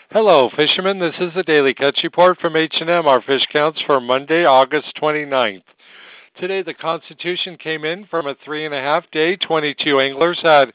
Hello, fishermen. This is the Daily Catch Report from H&M. Our fish counts for Monday, August 29th. Today, the Constitution came in from a 3.5 day. 22 anglers had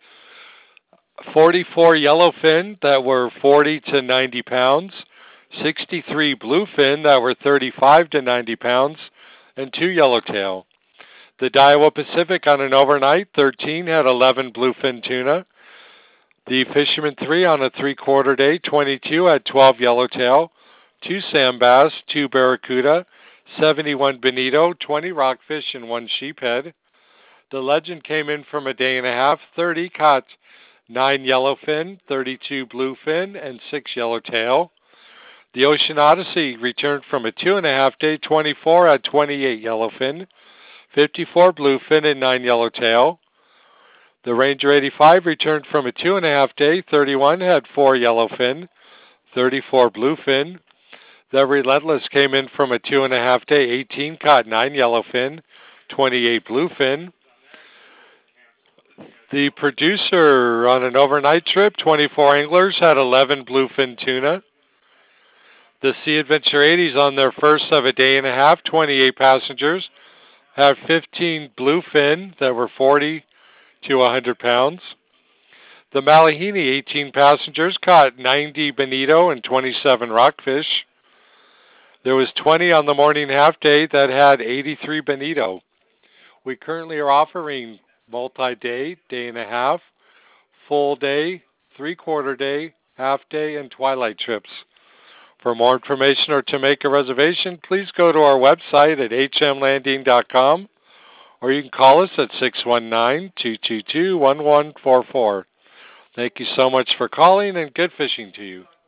44 yellowfin that were 40 to 90 pounds, 63 bluefin that were 35 to 90 pounds, and 2 yellowtail. The Daiwa Pacific on an overnight, 13 had 11 bluefin tuna. The Fisherman 3 on a 3/4 day, 22 had 12 yellowtail, 2 sand bass, 2 barracuda, 71 bonito, 20 rockfish, and 1 sheephead. The Legend came in from a day and a half, 30 caught 9 yellowfin, 32 bluefin, and 6 yellowtail. The Ocean Odyssey returned from a 2.5 day, 24 had 28 yellowfin, 54 bluefin, and 9 yellowtail. The Ranger 85 returned from a 2.5 day, 31 had 4 yellowfin, 34 bluefin. The Relentless came in from a 2.5 day, 18 caught 9 yellowfin, 28 bluefin. The Producer on an overnight trip, 24 anglers had 11 bluefin tuna. The Sea Adventure 80s on their first of a day and a half, 28 passengers, had 15 bluefin that were 40 to 100 pounds. The Malihini, 18 passengers, caught 90 bonito and 27 rockfish. There was 20 on the morning half day that had 83 bonito. We currently are offering multi-day, day and a half, full day, 3/4 day, half day, and twilight trips. For more information or to make a reservation, please go to our website at hmlanding.com, or you can call us at 619-222-1144. Thank you so much for calling, and good fishing to you.